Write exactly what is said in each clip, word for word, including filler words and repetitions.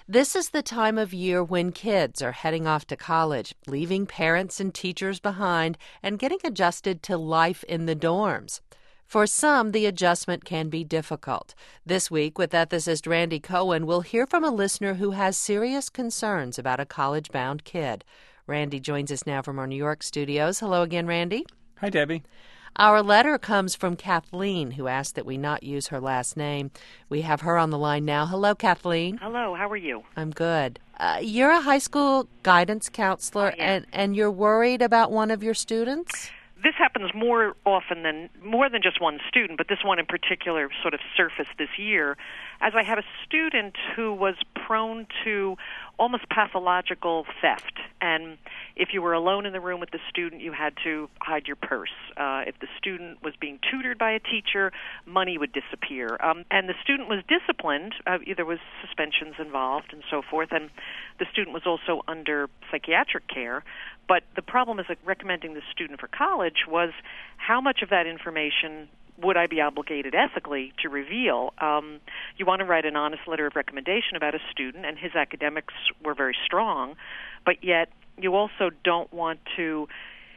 This is the time of year when kids are heading off to college, leaving parents and teachers behind and getting adjusted to life in the dorms. For some, the adjustment can be difficult. This week, with ethicist Randy Cohen, we'll hear from a listener who has serious concerns about a college-bound kid. Randy joins us now from our New York studios. Hello again, Randy. Hi, Debbie. Our letter comes from Kathleen, who asked that we not use her last name. We have her on the line now. Hello, Kathleen. Hello, how are you? I'm good. Uh, you're a high school guidance counselor, I am. and, and you're worried about one of your students? This happens more often than, more than just one student, but this one in particular sort of surfaced this year, as I had a student who was prone to almost pathological theft. And if you were alone in the room with the student, you had to hide your purse. Uh, if the student was being tutored by a teacher, money would disappear. Um, and the student was disciplined. Uh, there was suspensions involved and so forth. And the student was also under psychiatric care. But the problem is, like, recommending the student for college was how much of that information would I be obligated ethically to reveal? Um, you want to write an honest letter of recommendation about a student, and his academics were very strong, but yet you also don't want to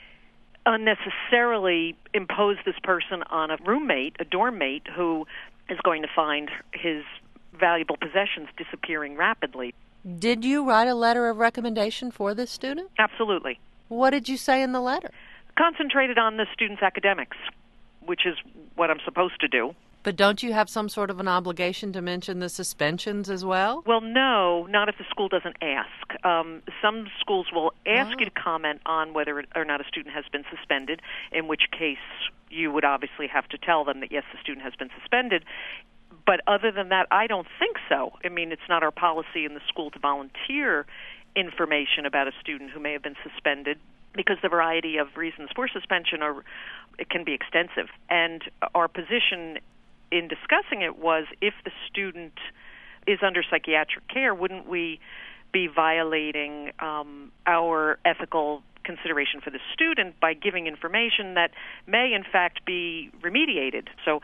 unnecessarily impose this person on a roommate, a dorm mate, who is going to find his valuable possessions disappearing rapidly. Did you write a letter of recommendation for this student? Absolutely. What did you say in the letter? Concentrated on the student's academics, which is what I'm supposed to do. But don't you have some sort of an obligation to mention the suspensions as well? Well, no, not if the school doesn't ask. Um, some schools will ask Oh. you to comment on whether or not a student has been suspended, in which case you would obviously have to tell them that, yes, the student has been suspended. But other than that, I don't think so. I mean, it's not our policy in the school to volunteer information about a student who may have been suspended, because the variety of reasons for suspension are, it can be extensive. And our position in discussing it was, if the student is under psychiatric care, wouldn't we be violating um, our ethical consideration for the student by giving information that may, in fact, be remediated? So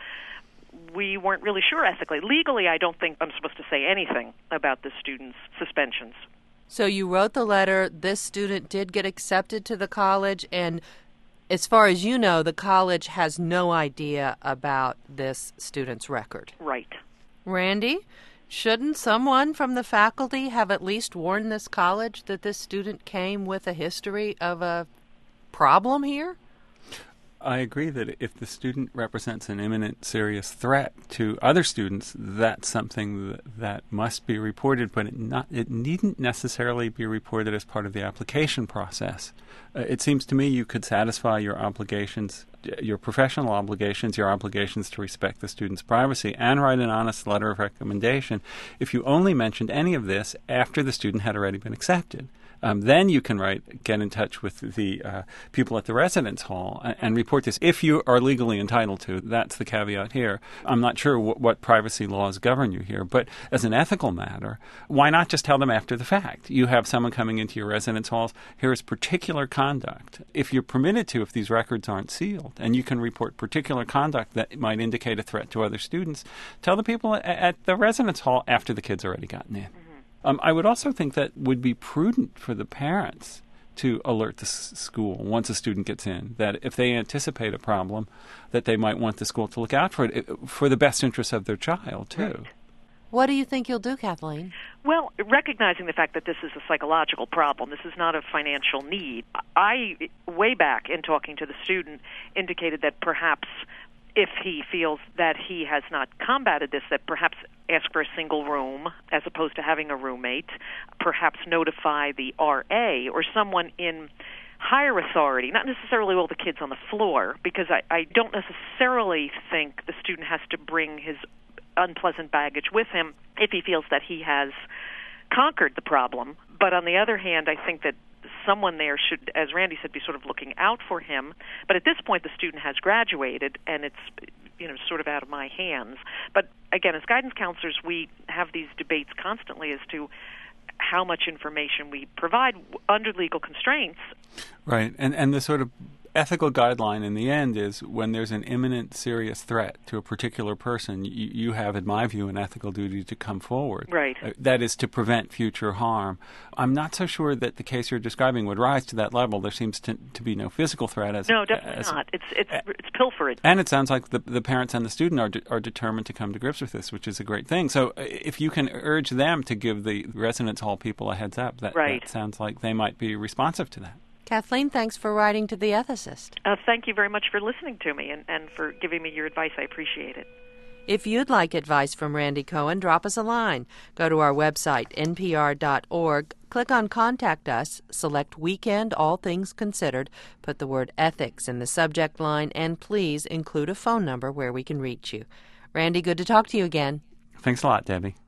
we weren't really sure ethically. Legally, I don't think I'm supposed to say anything about the student's suspensions. So you wrote the letter, this student did get accepted to the college, and as far as you know, the college has no idea about this student's record. Right. Randy, shouldn't someone from the faculty have at least warned this college that this student came with a history of a problem here? I agree that if the student represents an imminent serious threat to other students, that's something that, that must be reported, but it, not, it needn't necessarily be reported as part of the application process. Uh, it seems to me you could satisfy your obligations, your professional obligations, your obligations to respect the student's privacy, and write an honest letter of recommendation if you only mentioned any of this after the student had already been accepted. Um, then you can write, get in touch with the uh, people at the residence hall and, and report this if you are legally entitled to. That's the caveat here. I'm not sure w- what privacy laws govern you here, but as an ethical matter, why not just tell them after the fact? You have someone coming into your residence halls. Here is particular conduct. If you're permitted to, if these records aren't sealed, and you can report particular conduct that might indicate a threat to other students, tell the people at, at the residence hall after the kid's already gotten in. Um, I would also think that would be prudent for the parents to alert the s- school once a student gets in, that if they anticipate a problem, that they might want the school to look out for it, it for the best interests of their child, too. Right. What do you think you'll do, Kathleen? Well, recognizing the fact that this is a psychological problem, this is not a financial need, I, way back in talking to the student, indicated that perhaps if he feels that he has not combated this, that perhaps ask for a single room as opposed to having a roommate, perhaps notify the R A or someone in higher authority, not necessarily all the kids on the floor, because I, I don't necessarily think the student has to bring his unpleasant baggage with him if he feels that he has conquered the problem. But on the other hand, I think that someone there should, as Randy said, be sort of looking out for him. But at this point, the student has graduated, and it's, you know, sort of out of my hands. But again, as guidance counselors, we have these debates constantly as to how much information we provide under legal constraints. Right, and and the sort of ethical guideline in the end is when there's an imminent serious threat to a particular person, you, you have, in my view, an ethical duty to come forward. Right. Uh, that is to prevent future harm. I'm not so sure that the case you're describing would rise to that level. There seems to, to be no physical threat. As No, definitely as, not. It's it's uh, it's pilferage. And it sounds like the, the parents and the student are, de- are determined to come to grips with this, which is a great thing. So uh, if you can urge them to give the residence hall people a heads up, that, right. that sounds like they might be responsive to that. Kathleen, thanks for writing to The Ethicist. Uh, thank you very much for listening to me and, and for giving me your advice. I appreciate it. If you'd like advice from Randy Cohen, drop us a line. Go to our website, N P R dot org, click on Contact Us, select Weekend All Things Considered, put the word ethics in the subject line, and please include a phone number where we can reach you. Randy, good to talk to you again. Thanks a lot, Debbie.